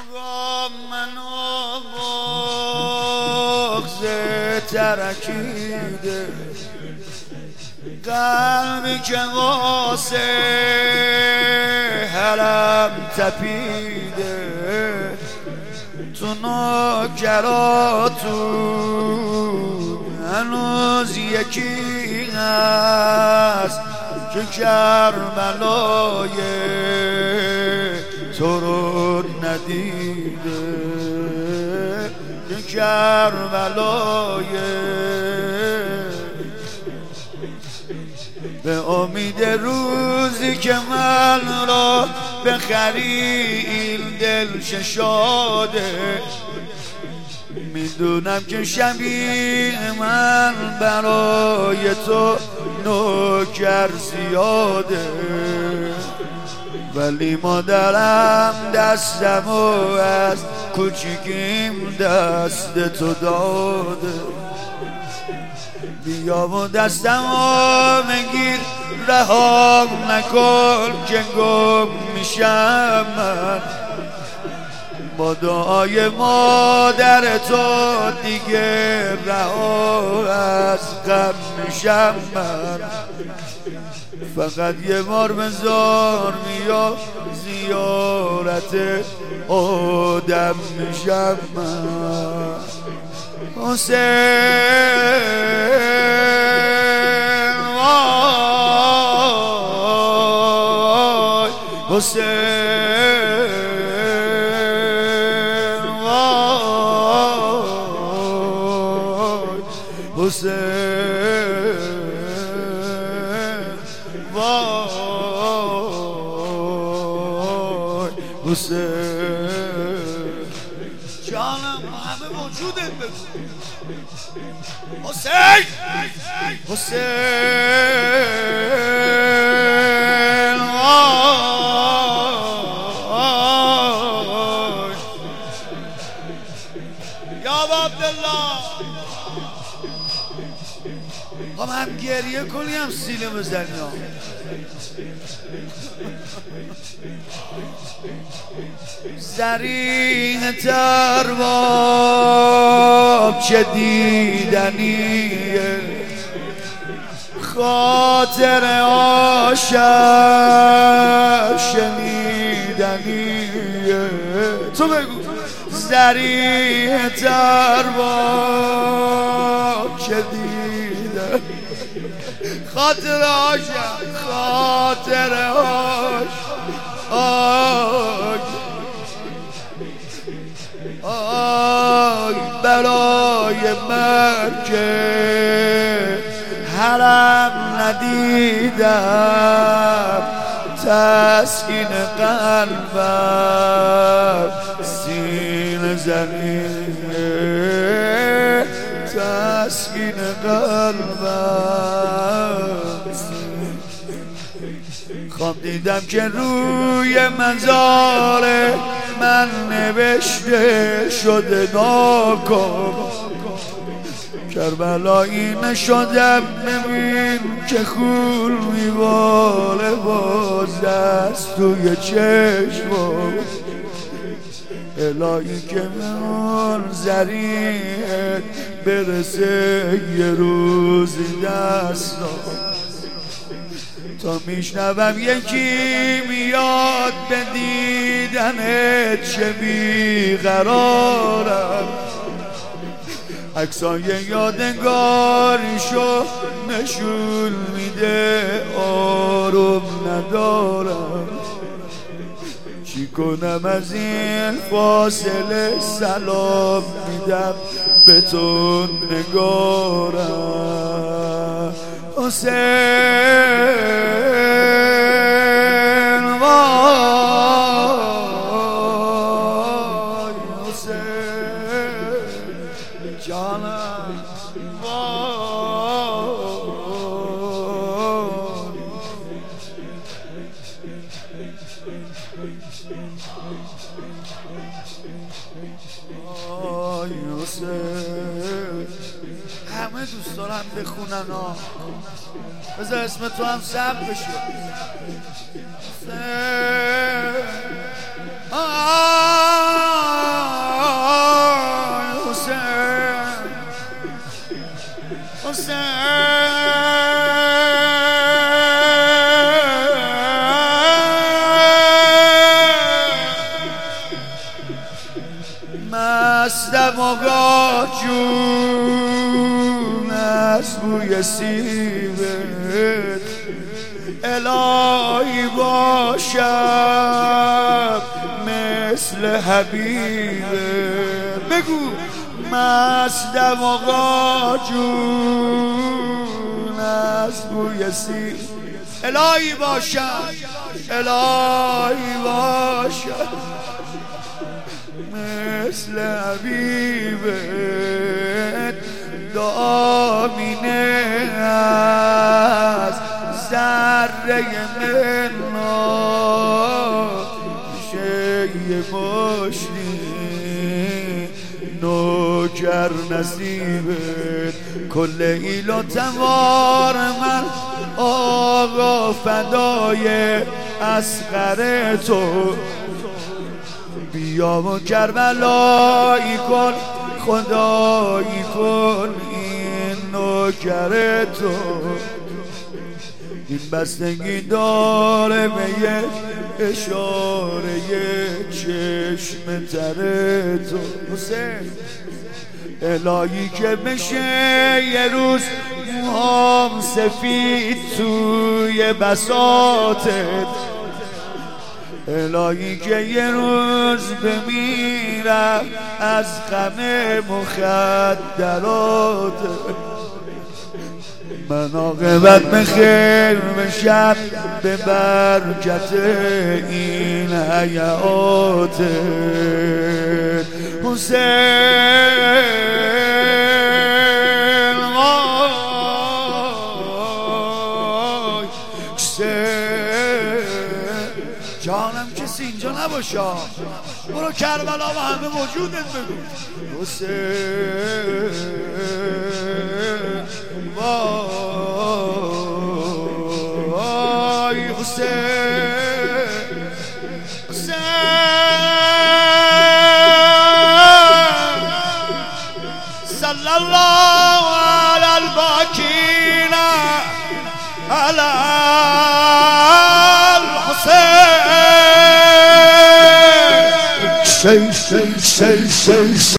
آقا منو بغض ترکیده، قلبی که واسه حرم تپیده، تو نوکراتون هنوز یکی هست که کربلای تو رو ندیده، که کربلای به امید روزی که من را بخری این دل شاده. میدونم که شبیه من برای تو نوکر زیاده، ولی مادرم دستم و از کوچیکیم دست تو داده. بیا و دستمو بگیر رها نکن که گم میشم من، با دعای مادر تو دیگه رها از غم میشم من. فقط یه بار بذار بیا زیارت آدم میشم من. حسین وای حسین وای حسین وای حسین جانم همه موجودت بگو حسین حسین وای یا عبدالله. خب هم گریه کنی هم سیله بزنی زرین ترباب چه دیدنیه، خاطر عاشق شنیدنیه. تو بگو زرین ترباب چه دیدن، خاطر عاشق خاطر عاشق آی برای من که حرم ندیدم، تسکین قلبم سینه زنیه، تسکین قلبم. خواب دیدم که روی مزار من نوشته شده ناکن، کربلایی نشدم ببین که خون میباره باز دست توی چشمم. الهی که من زریت برسه یه روزی دستم، تا میشنوم یکی میاد به دیدنت چه بیقرارم. عکسای یادگاریشو نشون میده آروم ندارم. چی کنم از این فاصله سلام میدم به تو نگارم. حسین وای حسین جانم وای حسین. همه دوست دارم بخونن ها، بذار اسم تو هم ثبت بشه. حسین مستم آقا جون از بوی سیبت الهی باشم مثل حبیبت. بگو مستم آقا جون از بوی سیبت الهی باشم الهی باشم مثل حبیبت. دعا مینه از ذره منو میشه یه مشتی نوکر نصیبت. کل ایل و تمار من آقا فدای اصغر تو. بیا و کربلایی کن خدایی کن این نوکر تو. این بستگی داره به یک اشاره چشم تر تو. حسین الهی که بشه یه روز موهام سفید توی بساطت. الهی که یه روز بمیرم از غم مخدرات. من عاقبت بخیر بشم به برکت این حیات. حسین جانم کسی اینجا نباشه، برو کربلا و همه موجودت بگو. حسین وای حسین صلی الله علی الباکین علی الحسین.